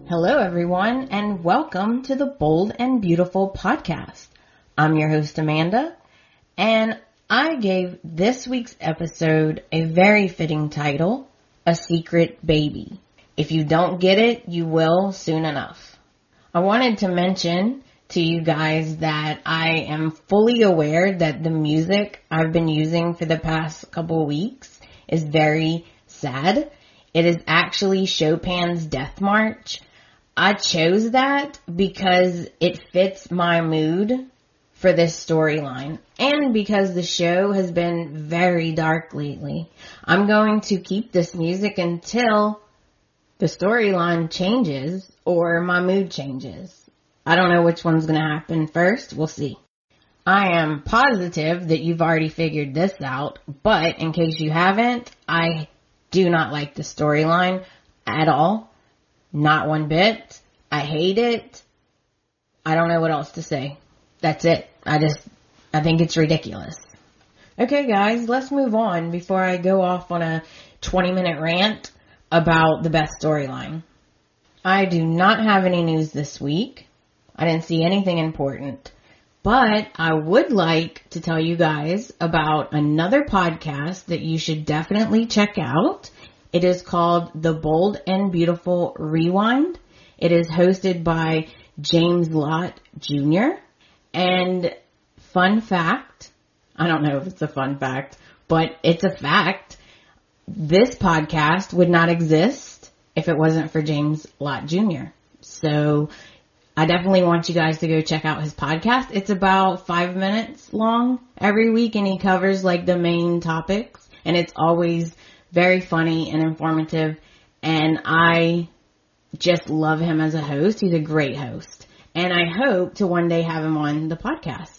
Hello, everyone, and welcome to the Bold and Beautiful podcast. I'm your host, Amanda, and I gave this week's episode a very fitting title, A Secret Baby. If you don't get it, you will soon enough. I wanted to mention to you guys that I am fully aware that the music I've been using for the past couple of weeks is very sad. It is actually Chopin's Death March. I chose that because it fits my mood for this storyline and because the show has been very dark lately. I'm going to keep this music until the storyline changes or my mood changes. I don't know which one's going to happen first. We'll see. I am positive that you've already figured this out, but in case you haven't, I do not like the storyline at all. Not one bit. I hate it. I don't know what else to say. That's it. I think it's ridiculous. Okay, guys, let's move on before I go off on a 20-minute rant about the best storyline. I do not have any news this week. I didn't see anything important. But I would like to tell you guys about another podcast that you should definitely check out. It is called The Bold and Beautiful Rewind. It is hosted by James Lott Jr. And fun fact, I don't know if it's a fun fact, but it's a fact. This podcast would not exist if it wasn't for James Lott Jr. So I definitely want you guys to go check out his podcast. It's about 5 minutes long every week and he covers like the main topics and it's always very funny and informative, and I just love him as a host. He's a great host, and I hope to one day have him on the podcast.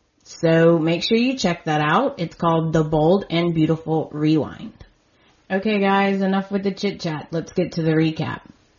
So make sure you check that out. It's called The Bold and Beautiful Rewind. Okay, guys, enough with the chit chat. Let's get to the recap.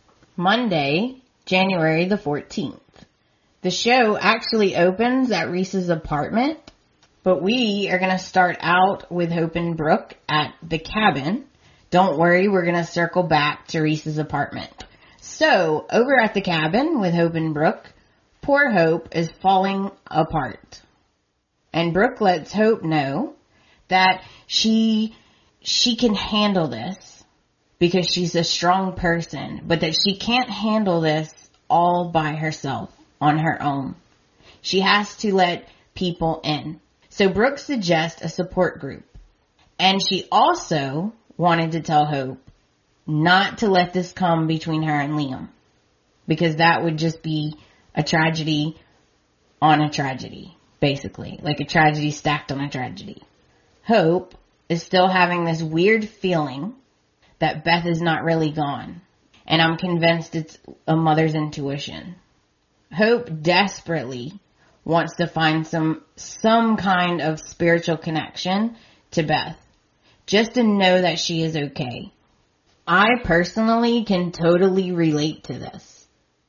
Monday, January the 14th. The show actually opens at Reese's apartment. But we are going to start out with Hope and Brooke at the cabin. Don't worry, we're going to circle back to Reese's apartment. So, over at the cabin with Hope and Brooke, poor Hope is falling apart. And Brooke lets Hope know that she can handle this because she's a strong person, but that she can't handle this all by herself on her own. She has to let people in. So Brooke suggests a support group. And she also wanted to tell Hope not to let this come between her and Liam. Because that would just be a tragedy on a tragedy, basically. Like a tragedy stacked on a tragedy. Hope is still having this weird feeling that Beth is not really gone. And I'm convinced it's a mother's intuition. Hope desperately wants to find some kind of spiritual connection to Beth, just to know that she is okay. I personally can totally relate to this.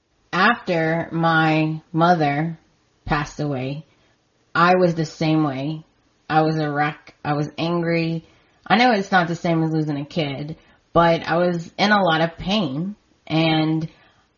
After my mother passed away, I was the same way. I was a wreck. I was angry. I know it's not the same as losing a kid, but I was in a lot of pain, and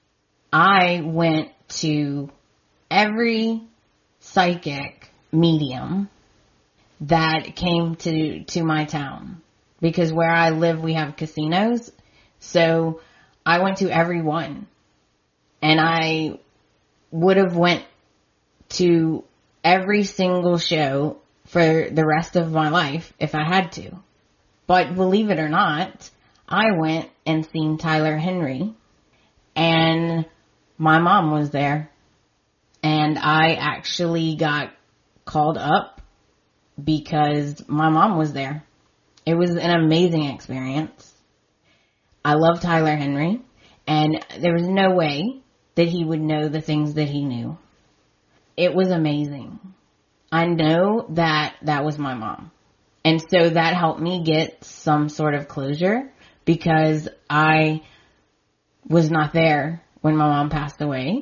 I went to every psychic medium that came to my town, because where I live we have casinos. So I went to every one, and I would have went to every single show for the rest of my life if I had to. But believe it or not, I went and seen Tyler Henry, and my mom was there. And I actually got called up because my mom was there. It was an amazing experience. I love Tyler Henry, and there was no way that he would know the things that he knew. It was amazing. I know that was my mom. And so that helped me get some sort of closure because I was not there when my mom passed away.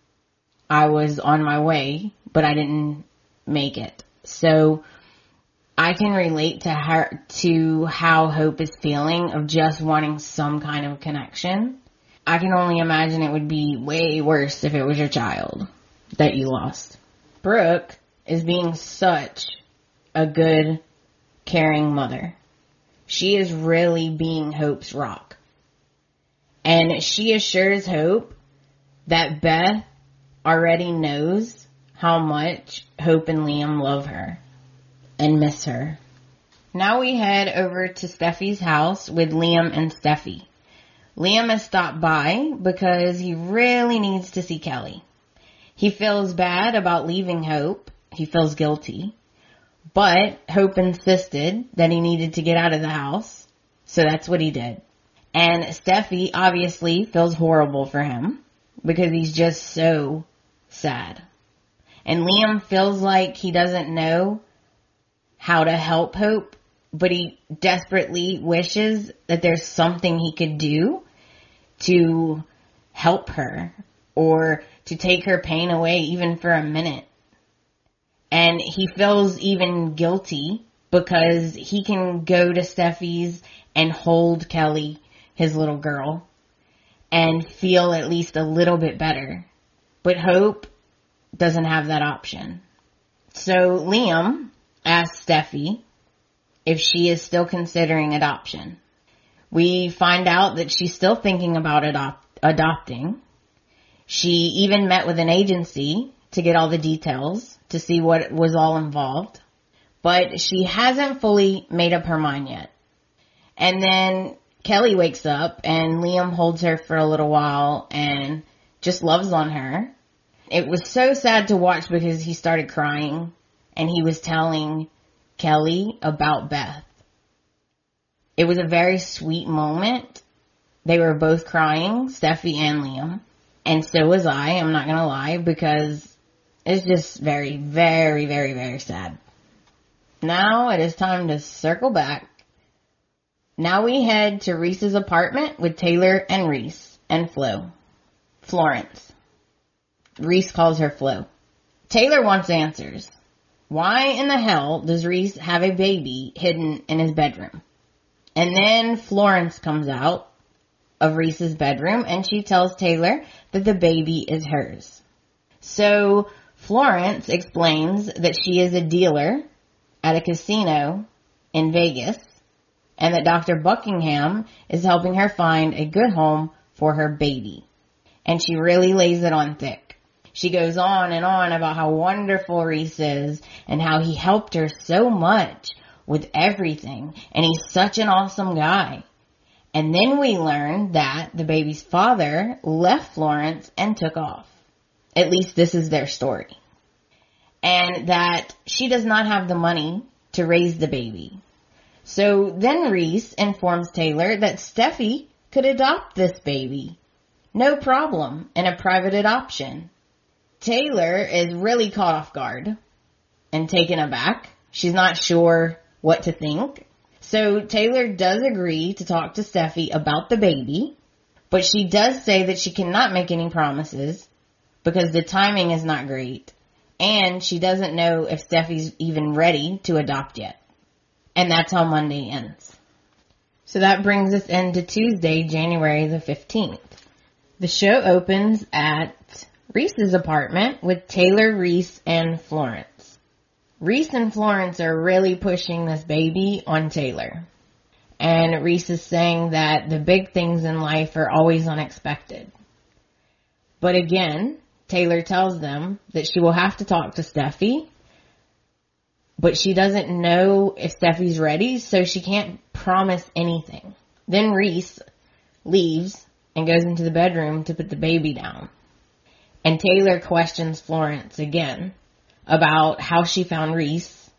I was on my way, but I didn't make it. So I can relate to her, to how Hope is feeling of just wanting some kind of connection. I can only imagine it would be way worse if it was your child that you lost. Brooke is being such a good, caring mother. She is really being Hope's rock. And she assures Hope that Beth already knows how much Hope and Liam love her and miss her. Now we head over to Steffi's house with Liam and Steffi. Liam has stopped by because he really needs to see Kelly. He feels bad about leaving Hope. He feels guilty. But Hope insisted that he needed to get out of the house, so that's what he did. And Steffi obviously feels horrible for him because he's just so sad. And Liam feels like he doesn't know how to help Hope, but he desperately wishes that there's something he could do to help her or to take her pain away even for a minute. And he feels even guilty because he can go to Steffi's and hold Kelly, his little girl, and feel at least a little bit better. But Hope doesn't have that option. So Liam asks Steffi if she is still considering adoption. We find out that she's still thinking about adopting. She even met with an agency to get all the details to see what was all involved. But she hasn't fully made up her mind yet. And then Kelly wakes up and Liam holds her for a little while and just loves on her. It was so sad to watch because he started crying and he was telling Kelly about Beth. It was a very sweet moment. They were both crying, Steffi and Liam. And so was I, I'm not going to lie, because it's just very, very, very, very sad. Now it is time to circle back. Now we head to Reese's apartment with Taylor and Reese and Flo. Florence. Reese calls her Flo. Taylor wants answers. Why in the hell does Reese have a baby hidden in his bedroom? And then Florence comes out of Reese's bedroom and she tells Taylor that the baby is hers. So Florence explains that she is a dealer at a casino in Vegas and that Dr. Buckingham is helping her find a good home for her baby. And she really lays it on thick. She goes on and on about how wonderful Reese is and how he helped her so much with everything. And he's such an awesome guy. And then we learn that the baby's father left Florence and took off. At least this is their story. And that she does not have the money to raise the baby. So then Reese informs Taylor that Steffi could adopt this baby. No problem, in a private adoption. Taylor is really caught off guard and taken aback. She's not sure what to think. So Taylor does agree to talk to Steffi about the baby, but she does say that she cannot make any promises because the timing is not great, and she doesn't know if Steffi's even ready to adopt yet. And that's how Monday ends. So that brings us into Tuesday, January the 15th. The show opens at Reese's apartment with Taylor, Reese, and Florence. Reese and Florence are really pushing this baby on Taylor. And Reese is saying that the big things in life are always unexpected. But again, Taylor tells them that she will have to talk to Steffi, but she doesn't know if Steffi's ready, so she can't promise anything. Then Reese leaves and goes into the bedroom to put the baby down. And Taylor questions Florence again about how she found Reese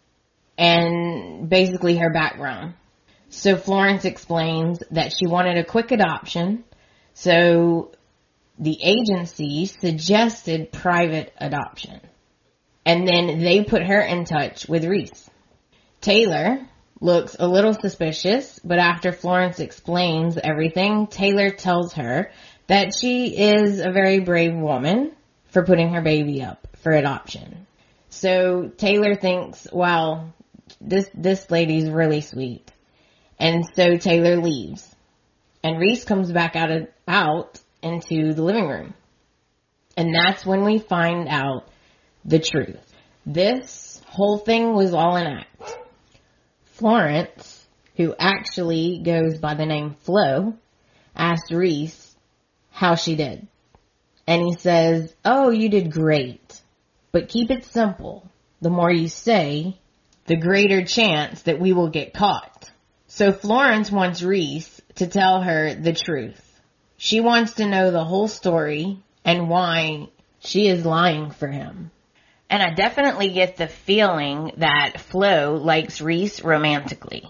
and basically her background. So Florence explains that she wanted a quick adoption, so the agency suggested private adoption. And then they put her in touch with Reese. Taylor looks a little suspicious, but after Florence explains everything, Taylor tells her that she is a very brave woman for putting her baby up for adoption. So Taylor thinks, wow, this lady's really sweet. And so Taylor leaves. And Reese comes back out into the living room. And that's when we find out the truth. This whole thing was all an act. Florence, who actually goes by the name Flo, asked Reese how she did. And he says, "Oh, you did great. But keep it simple. The more you say, the greater chance that we will get caught." So Florence wants Reese to tell her the truth. She wants to know the whole story and why she is lying for him. And I definitely get the feeling that Flo likes Reese romantically.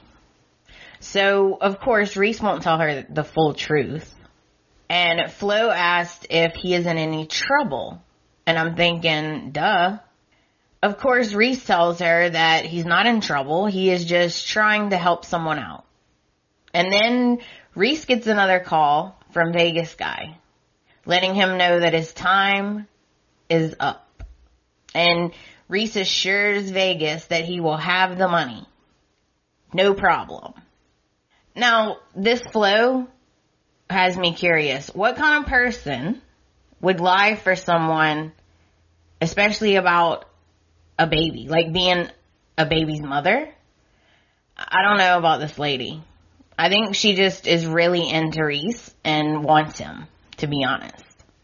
So, of course, Reese won't tell her the full truth. And Flo asked if he is in any trouble. And I'm thinking, duh. Of course, Reese tells her that he's not in trouble. He is just trying to help someone out. And then Reese gets another call from Vegas guy, letting him know that his time is up. And Reese assures Vegas that he will have the money. No problem. Now, this Flo has me curious. What kind of person would lie for someone, especially about a baby, like being a baby's mother? I don't know about this lady. I think she just is really into Reese and wants him, to be honest.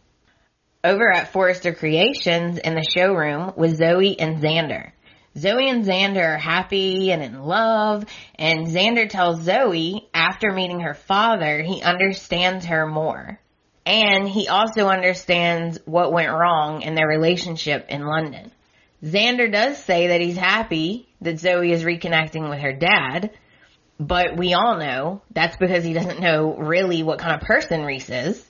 Over at Forrester Creations in the showroom was Zoe and Xander. Zoe and Xander are happy and in love, and Xander tells Zoe after meeting her father, he understands her more. And he also understands what went wrong in their relationship in London. Xander does say that he's happy that Zoe is reconnecting with her dad, but we all know that's because he doesn't know really what kind of person Reese is.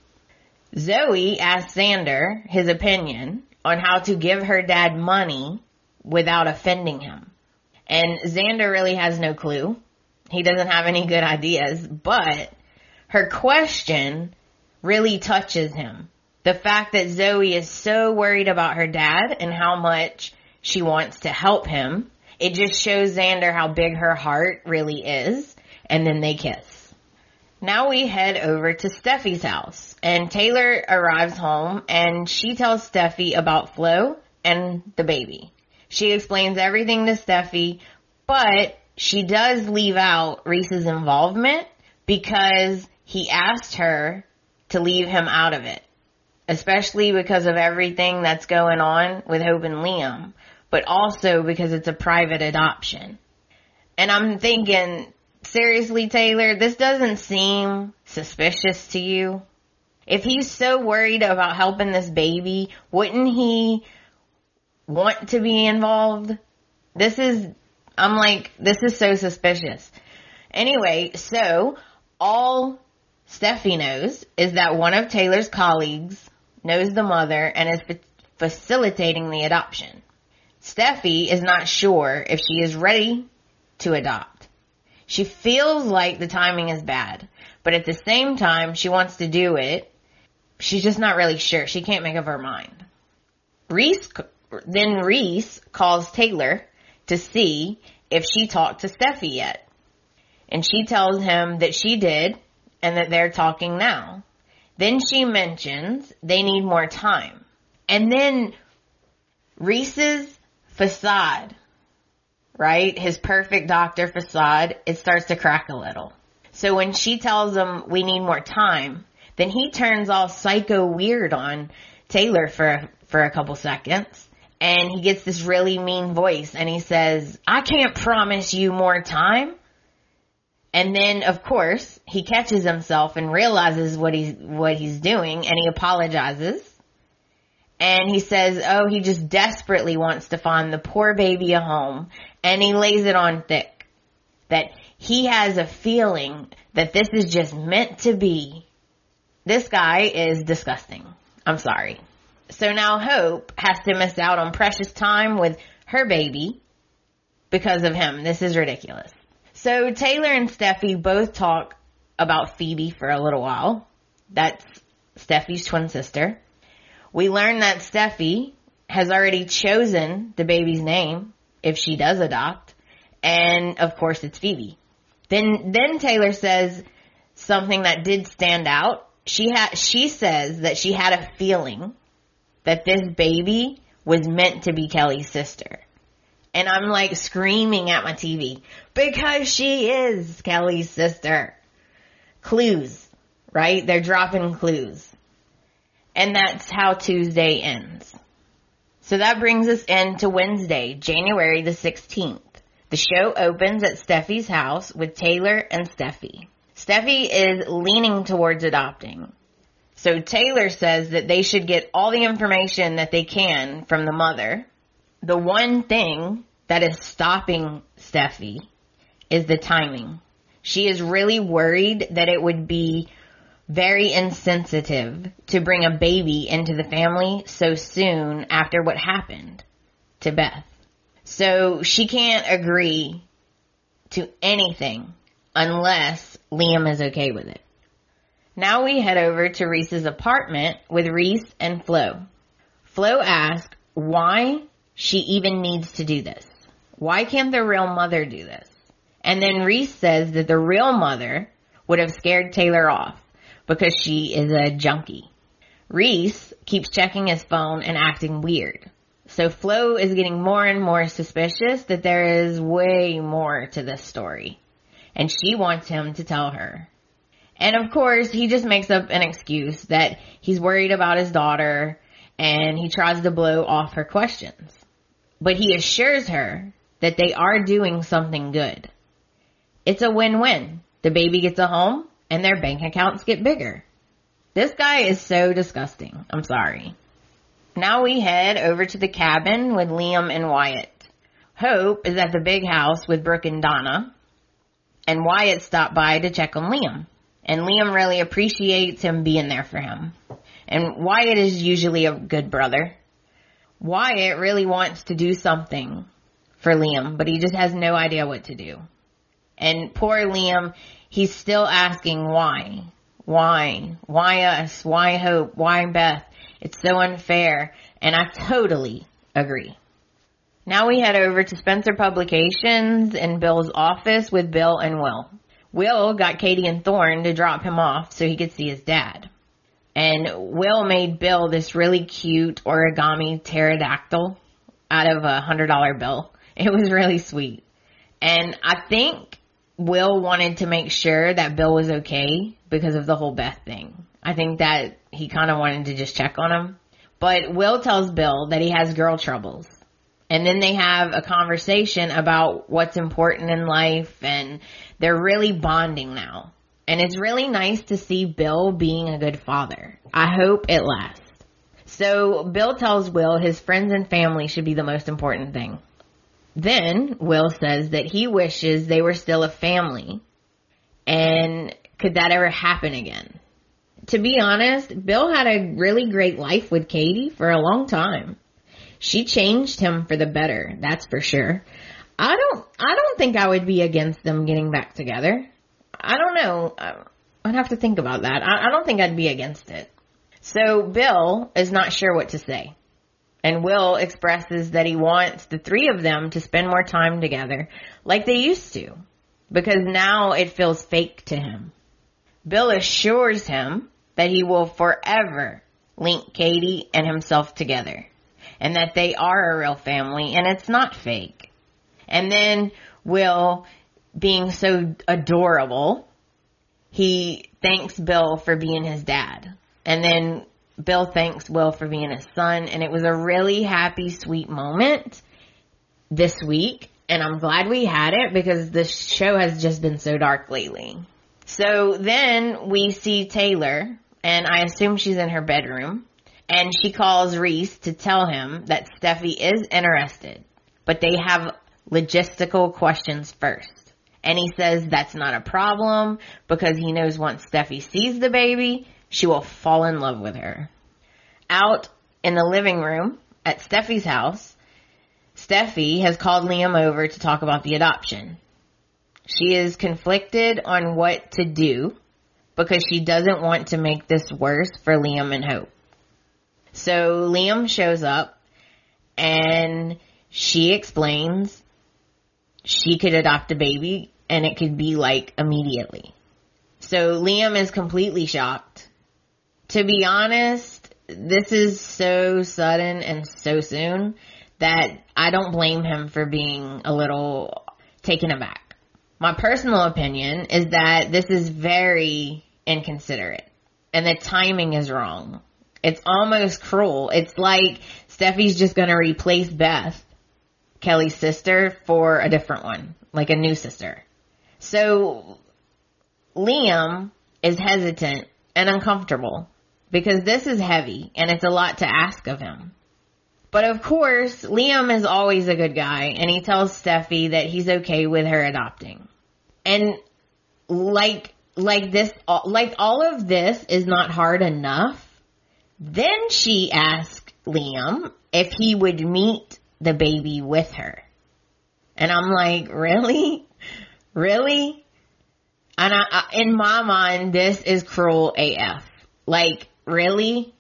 Zoe asks Xander his opinion on how to give her dad money without offending him. And Xander really has no clue. He doesn't have any good ideas, but her question really touches him. The fact that Zoe is so worried about her dad and how much she wants to help him, it just shows Xander how big her heart really is. And then they kiss. Now we head over to Steffi's house, and Taylor arrives home and she tells Steffi about Flo and the baby. She explains everything to Steffi, but she does leave out Reese's involvement because he asked her to leave him out of it, especially because of everything that's going on with Hope and Liam, but also because it's a private adoption. And I'm thinking, seriously, Taylor, this doesn't seem suspicious to you? If he's so worried about helping this baby, wouldn't he want to be involved? This is so suspicious. Anyway, so all Steffi knows is that one of Taylor's colleagues knows the mother and is facilitating the adoption. Steffi is not sure if she is ready to adopt. She feels like the timing is bad, but at the same time, she wants to do it. She's just not really sure. She can't make up her mind. Reese calls Taylor to see if she talked to Steffi yet. And she tells him that she did and that they're talking now. Then she mentions they need more time. And then Reese's facade, right? His perfect doctor facade, it starts to crack a little. So when she tells him we need more time, then he turns all psycho weird on Taylor for a couple seconds. And he gets this really mean voice and he says, "I can't promise you more time." And then, of course, he catches himself and realizes what he's doing, and he apologizes. And he says, oh, he just desperately wants to find the poor baby a home, and he lays it on thick. That he has a feeling that this is just meant to be. This guy is disgusting. I'm sorry. So now Hope has to miss out on precious time with her baby because of him. This is ridiculous. So Taylor and Steffi both talk about Phoebe for a little while. That's Steffi's twin sister. We learn that Steffi has already chosen the baby's name if she does adopt. And of course it's Phoebe. Then Taylor says something that did stand out she says that she had a feeling that this baby was meant to be Kelly's sister. And I'm like screaming at my TV because she is Kelly's sister. Clues, right? They're dropping clues. And that's how Tuesday ends. So that brings us into Wednesday, January the 16th. The show opens at Steffi's house with Taylor and Steffi. Steffi is leaning towards adopting. So Taylor says that they should get all the information that they can from the mother. The one thing that is stopping Steffi is the timing. She is really worried that it would be very insensitive to bring a baby into the family so soon after what happened to Beth. So she can't agree to anything unless Liam is okay with it. Now we head over to Reese's apartment with Reese and Flo. Flo asks why she even needs to do this. Why can't the real mother do this? And then Reese says that the real mother would have scared Taylor off because she is a junkie. Reese keeps checking his phone and acting weird. So Flo is getting more and more suspicious that there is way more to this story. And she wants him to tell her. And of course, he just makes up an excuse that he's worried about his daughter and he tries to blow off her questions. But he assures her that they are doing something good. It's a win-win. The baby gets a home and their bank accounts get bigger. This guy is so disgusting. I'm sorry. Now we head over to the cabin with Liam and Wyatt. Hope is at the big house with Brooke and Donna. And Wyatt stopped by to check on Liam. And Liam really appreciates him being there for him. And Wyatt is usually a good brother. Wyatt really wants to do something for Liam, but he just has no idea what to do. And poor Liam, he's still asking why. Why? Why us? Why Hope? Why Beth? It's so unfair. And I totally agree. Now we head over to Spencer Publications in Bill's office with Bill and Will. Will got Katie and Thorne to drop him off so he could see his dad. And Will made Bill this really cute origami pterodactyl out of a $100 bill. It was really sweet. And I think Will wanted to make sure that Bill was okay because of the whole Beth thing. I think that he kind of wanted to just check on him. But Will tells Bill that he has girl troubles. And then they have a conversation about what's important in life, and they're really bonding now. And it's really nice to see Bill being a good father. I hope it lasts. So Bill tells Will his friends and family should be the most important thing. Then Will says that he wishes they were still a family. And could that ever happen again? To be honest, Bill had a really great life with Katie for a long time. She changed him for the better, that's for sure. I don't think I would be against them getting back together. I don't know. I'd have to think about that. I don't think I'd be against it. So Bill is not sure what to say. And Will expresses that he wants the three of them to spend more time together like they used to, because now it feels fake to him. Bill assures him that he will forever link Katie and himself together, and that they are a real family and it's not fake. And then Will, being so adorable, he thanks Bill for being his dad. And then Bill thanks Will for being his son. And it was a really happy, sweet moment this week. And I'm glad we had it because the show has just been so dark lately. So then we see Taylor, and I assume she's in her bedroom. And she calls Reese to tell him that Steffi is interested, but they have logistical questions first. And he says that's not a problem because he knows once Steffi sees the baby, she will fall in love with her. Out in the living room at Steffi's house, Steffi has called Liam over to talk about the adoption. She is conflicted on what to do because she doesn't want to make this worse for Liam and Hope. So Liam shows up and she explains she could adopt a baby and it could be like immediately. So Liam is completely shocked To be honest, this is so sudden and so soon that I don't blame him for being a little taken aback. My personal opinion is that this is very inconsiderate and the timing is wrong. It's almost cruel. It's like Steffi's just going to replace Beth, Kelly's sister, for a different one, like a new sister. So Liam is hesitant and uncomfortable because this is heavy and it's a lot to ask of him. But of course, Liam is always a good guy and he tells Steffi that he's okay with her adopting. And like all of this is not hard enough, then she asked Liam if he would meet the baby with her. And I'm like, really? Really? And in my mind, this is cruel AF. Like, really?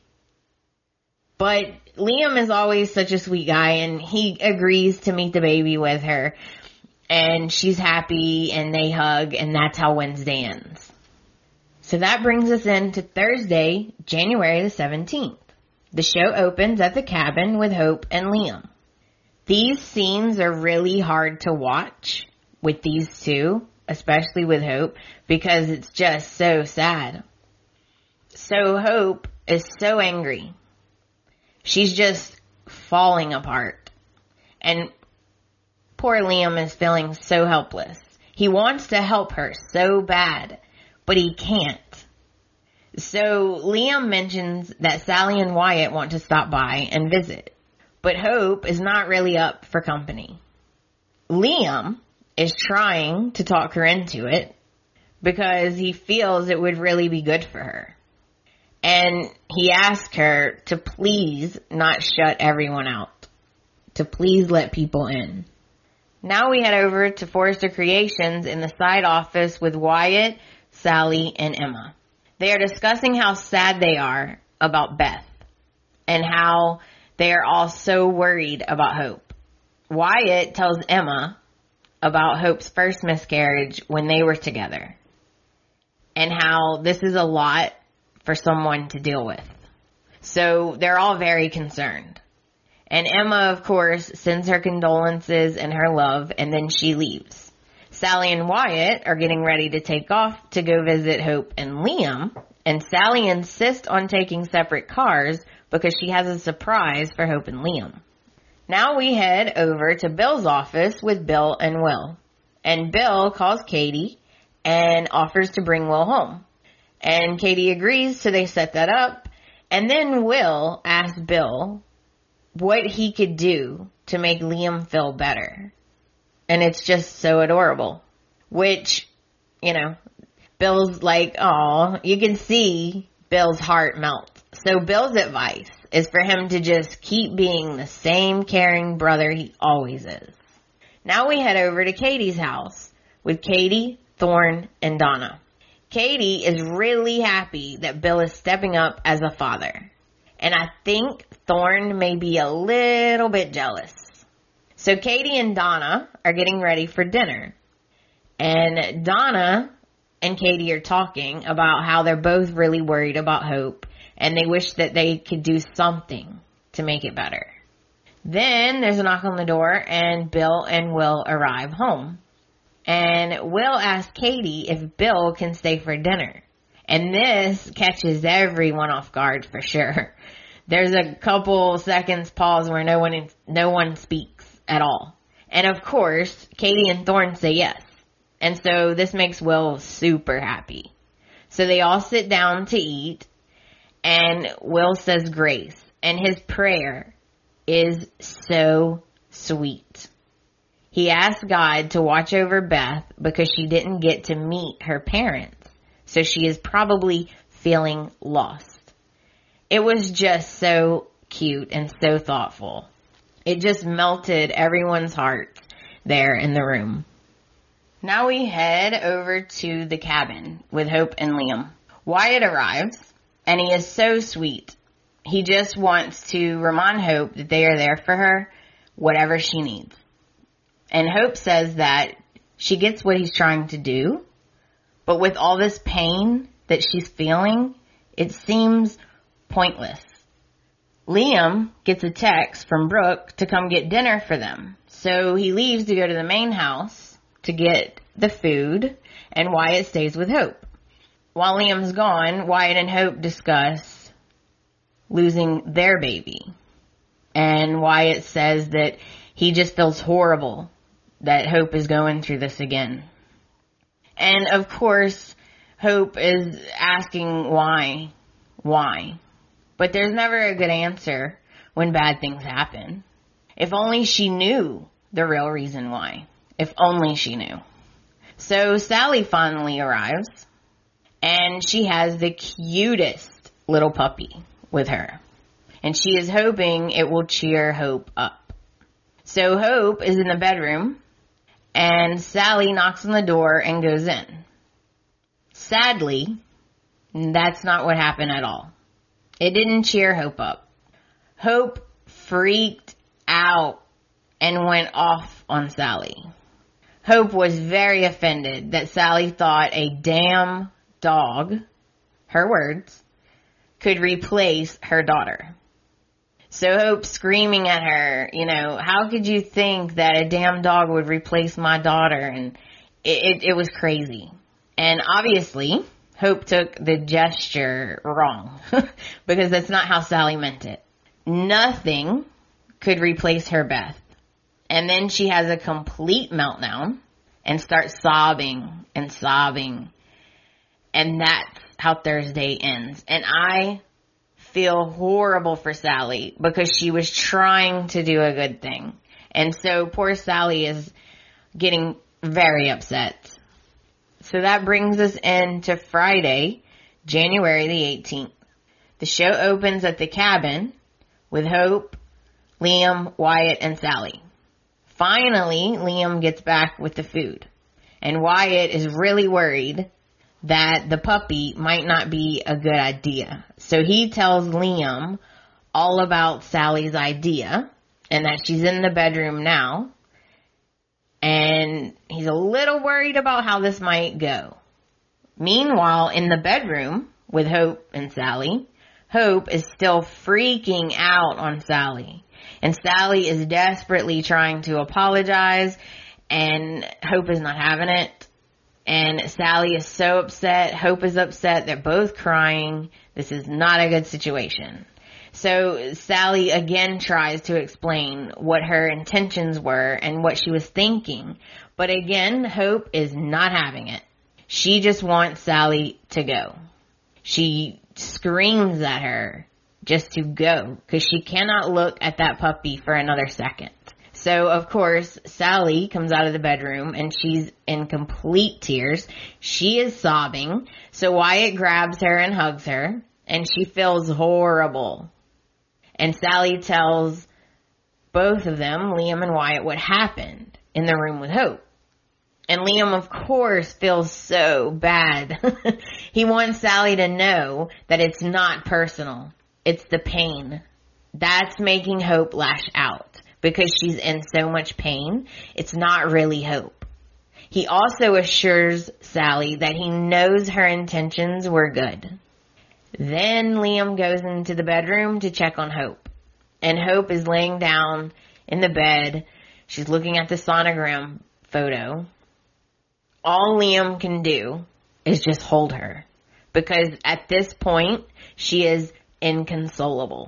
But Liam is always such a sweet guy and he agrees to meet the baby with her. And she's happy and they hug and that's how Wednesday ends. So that brings us into Thursday, January the 17th. The show opens at the cabin with Hope and Liam. These scenes are really hard to watch with these two, especially with Hope, because it's just so sad. So Hope is so angry. She's just falling apart. And poor Liam is feeling so helpless. He wants to help her so bad, but he can't. So Liam mentions that Sally and Wyatt want to stop by and visit, but Hope is not really up for company. Liam is trying to talk her into it because he feels it would really be good for her. And he asks her to please not shut everyone out, to please let people in. Now we head over to Forrester Creations in the side office with Wyatt, Sally, and Emma. They are discussing how sad they are about Beth and how they are all so worried about Hope. Wyatt tells Emma about Hope's first miscarriage when they were together and how this is a lot for someone to deal with. So they're all very concerned. And Emma, of course, sends her condolences and her love, and then she leaves. Sally and Wyatt are getting ready to take off to go visit Hope and Liam, and Sally insists on taking separate cars because she has a surprise for Hope and Liam. Now we head over to Bill's office with Bill and Will. And Bill calls Katie and offers to bring Will home. And Katie agrees, so they set that up. And then Will asks Bill what he could do to make Liam feel better. And it's just so adorable. Which, Bill's like, aw, you can see Bill's heart melt. So Bill's advice is for him to just keep being the same caring brother he always is. Now we head over to Katie's house with Katie, Thorne, and Donna. Katie is really happy that Bill is stepping up as a father. And I think Thorne may be a little bit jealous. So Katie and Donna are getting ready for dinner. And Donna and Katie are talking about how they're both really worried about Hope. And they wish that they could do something to make it better. Then there's a knock on the door and Bill and Will arrive home. And Will asks Katie if Bill can stay for dinner. And this catches everyone off guard for sure. There's a couple seconds pause where no one speaks at all. And of course, Katie and Thorne say yes. And so this makes Will super happy. So they all sit down to eat. And Will says grace. And his prayer is so sweet. He asked God to watch over Beth because she didn't get to meet her parents. So she is probably feeling lost. It was just so cute and so thoughtful. It just melted everyone's heart there in the room. Now we head over to the cabin with Hope and Liam. Wyatt arrives and he is so sweet. He just wants to remind Hope that they are there for her, whatever she needs. And Hope says that she gets what he's trying to do, but with all this pain that she's feeling, It seems pointless. Liam gets a text from Brooke to come get dinner for them. So he leaves to go to the main house to get the food, and Wyatt stays with Hope. While Liam's gone, Wyatt and Hope discuss losing their baby. And Wyatt says that he just feels horrible that Hope is going through this again. And of course, Hope is asking why. But there's never a good answer when bad things happen. If only she knew the real reason why. If only she knew. So Sally finally arrives, and she has the cutest little puppy with her. And she is hoping it will cheer Hope up. So Hope is in the bedroom, and Sally knocks on the door and goes in. Sadly, that's not what happened at all. It didn't cheer Hope up. Hope freaked out and went off on Sally. Hope was very offended that Sally thought a damn dog, her words, could replace her daughter. So Hope screaming at her, how could you think that a damn dog would replace my daughter? And it was crazy. And obviously, Hope took the gesture wrong because that's not how Sally meant it. Nothing could replace her Beth. And then she has a complete meltdown and starts sobbing and sobbing. And that's how Thursday ends. And I feel horrible for Sally because she was trying to do a good thing. And so poor Sally is getting very upset. So that brings us into Friday, January the 18th. The show opens at the cabin with Hope, Liam, Wyatt, and Sally. Finally, Liam gets back with the food. And Wyatt is really worried that the puppy might not be a good idea. So he tells Liam all about Sally's idea and that she's in the bedroom now. And he's a little worried about how this might go. Meanwhile, in the bedroom with Hope and Sally, Hope is still freaking out on Sally. And Sally is desperately trying to apologize, and Hope is not having it. And Sally is so upset. Hope is upset. They're both crying. This is not a good situation. So Sally again tries to explain what her intentions were and what she was thinking. But again, Hope is not having it. She just wants Sally to go. She screams at her just to go because she cannot look at that puppy for another second. So, of course, Sally comes out of the bedroom and she's in complete tears. She is sobbing. So Wyatt grabs her and hugs her, and she feels horrible. And Sally tells both of them, Liam and Wyatt, what happened in the room with Hope. And Liam, of course, feels so bad. He wants Sally to know that it's not personal. It's the pain. That's making Hope lash out. Because she's in so much pain, it's not really Hope. He also assures Sally that he knows her intentions were good. Then Liam goes into the bedroom to check on Hope. And Hope is laying down in the bed. She's looking at the sonogram photo. All Liam can do is just hold her. Because at this point, she is inconsolable.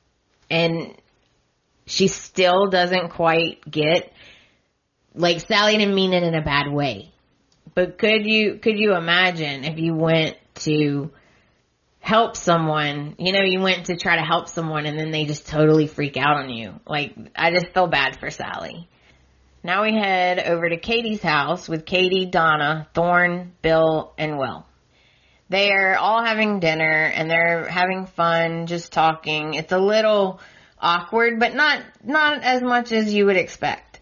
And she still doesn't quite get, like, Sally didn't mean it in a bad way. But could you imagine if you went to help someone, you went to try to help someone and then they just totally freak out on you? Like, I just feel bad for Sally. Now we head over to Katie's house with Katie, Donna, Thorne, Bill, and Will. They are all having dinner and they're having fun, just talking. It's a little awkward, but not as much as you would expect.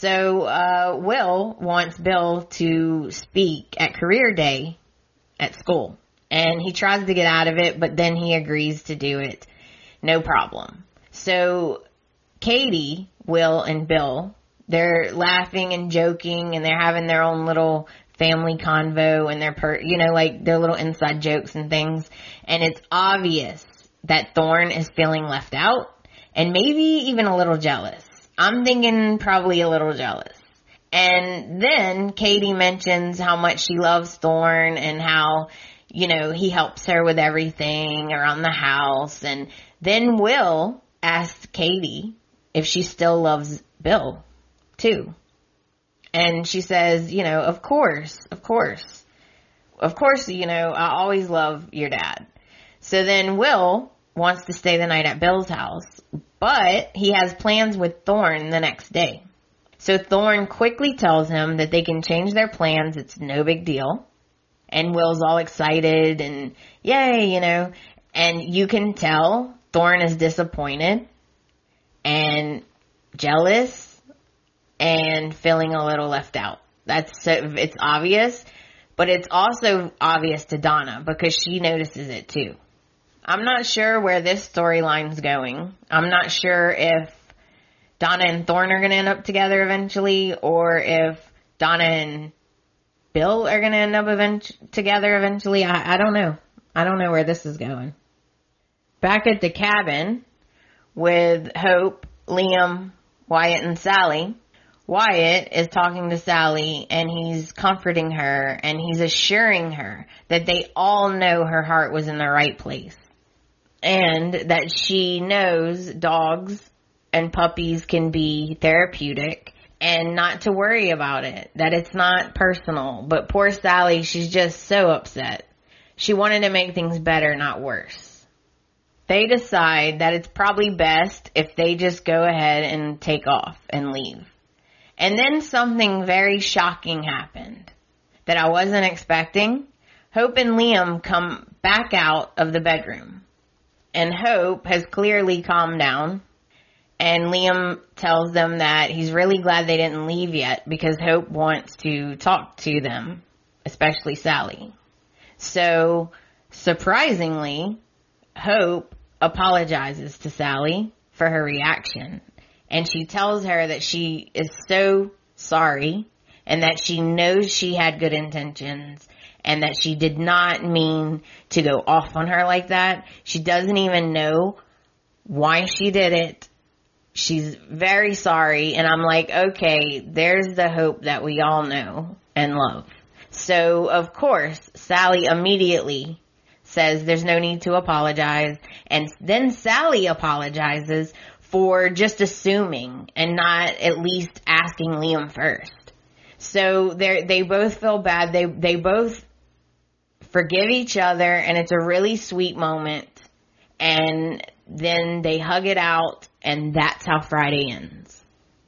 So, Will wants Bill to speak at career day at school. And he tries to get out of it, but then he agrees to do it. No problem. So, Katie, Will, and Bill, they're laughing and joking and they're having their own little family convo and their like their little inside jokes and things. And it's obvious that Thorne is feeling left out and maybe even a little jealous. I'm thinking probably a little jealous. And then Katie mentions how much she loves Thorne and how, he helps her with everything around the house. And then Will asks Katie if she still loves Bill too. And she says, of course, I always love your dad. So then Will wants to stay the night at Bill's house, but he has plans with Thorne the next day. So Thorne quickly tells him that they can change their plans. It's no big deal. And Will's all excited and yay, and you can tell Thorne is disappointed and jealous and feeling a little left out. It's obvious, but it's also obvious to Donna because she notices it too. I'm not sure where this storyline's going. I'm not sure if Donna and Thorne are going to end up together eventually, or if Donna and Bill are going to end up together eventually. I don't know. I don't know where this is going. Back at the cabin with Hope, Liam, Wyatt, and Sally, Wyatt is talking to Sally and he's comforting her and he's assuring her that they all know her heart was in the right place and that she knows dogs and puppies can be therapeutic and not to worry about it, that it's not personal. But poor Sally, she's just so upset. She wanted to make things better, not worse. They decide that it's probably best if they just go ahead and take off and leave. And then something very shocking happened that I wasn't expecting. Hope and Liam come back out of the bedroom. And Hope has clearly calmed down. And Liam tells them that he's really glad they didn't leave yet because Hope wants to talk to them, especially Sally. So, surprisingly, Hope apologizes to Sally for her reaction. And she tells her that she is so sorry and that she knows she had good intentions and that she did not mean to go off on her like that. She doesn't even know why she did it. She's very sorry. And I'm like, okay, there's the Hope that we all know and love. So, of course, Sally immediately says there's no need to apologize. And then Sally apologizes for just assuming and not at least asking Liam first. So they both feel bad. They both forgive each other and it's a really sweet moment. And then they hug it out and that's how Friday ends.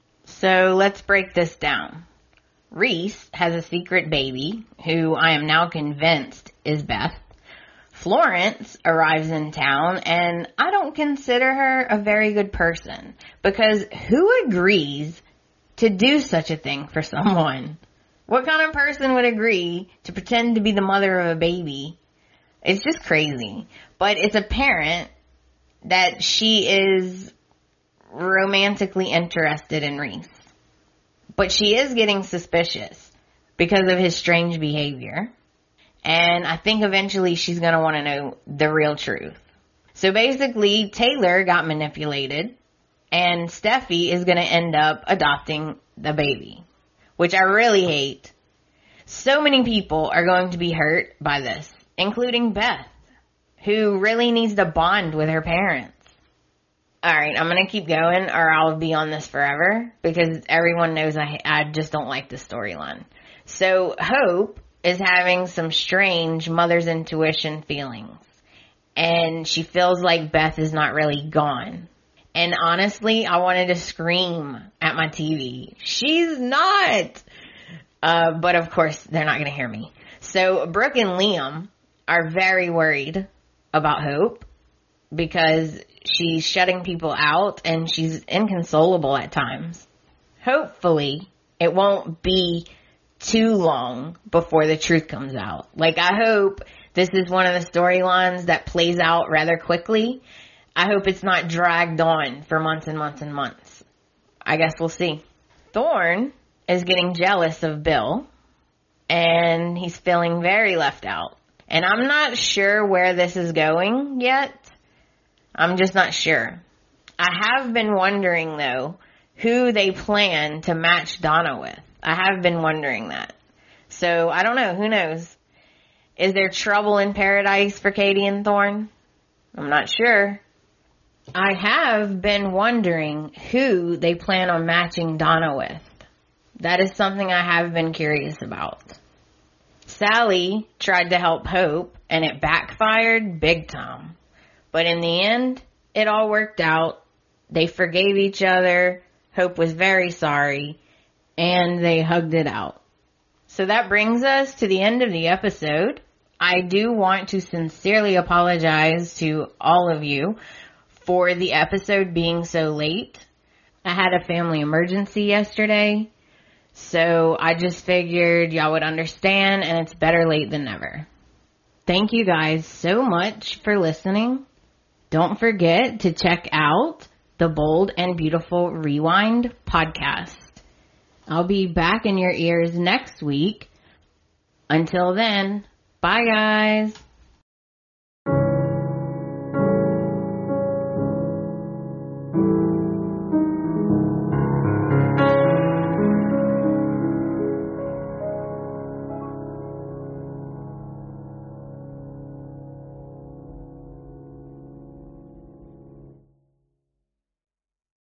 So let's break this down. Reese has a secret baby who I am now convinced is Beth. Florence arrives in town and I don't consider her a very good person because who agrees to do such a thing for someone? What kind of person would agree to pretend to be the mother of a baby? It's just crazy. But it's apparent that she is romantically interested in Reese. But she is getting suspicious because of his strange behavior. And I think eventually she's going to want to know the real truth. So basically, Taylor got manipulated and Steffi is going to end up adopting the baby, which I really hate. So many people are going to be hurt by this, including Beth, who really needs to bond with her parents. Alright, I'm going to keep going or I'll be on this forever because everyone knows I just don't like this storyline. So Hope is having some strange mother's intuition feelings. And she feels like Beth is not really gone. And honestly, I wanted to scream at my TV. She's not! But of course, they're not going to hear me. So Brooke and Liam are very worried about Hope because she's shutting people out and she's inconsolable at times. Hopefully, it won't be too long before the truth comes out. Like, I hope this is one of the storylines that plays out rather quickly. I hope it's not dragged on for months and months and months. I guess we'll see. Thorne is getting jealous of Bill and he's feeling very left out. And I'm not sure where this is going yet. I'm just not sure. I have been wondering, though, who they plan to match Donna with. I have been wondering that. So, I don't know. Who knows? Is there trouble in paradise for Katie and Thorne? I'm not sure. I have been wondering who they plan on matching Donna with. That is something I have been curious about. Sally tried to help Hope, and it backfired big time. But in the end, it all worked out. They forgave each other. Hope was very sorry, and they hugged it out. So that brings us to the end of the episode. I do want to sincerely apologize to all of you for the episode being so late. I had a family emergency yesterday, so I just figured y'all would understand, and it's better late than never. Thank you guys so much for listening. Don't forget to check out the Bold and Beautiful Rewind podcast. I'll be back in your ears next week. Until then, bye guys.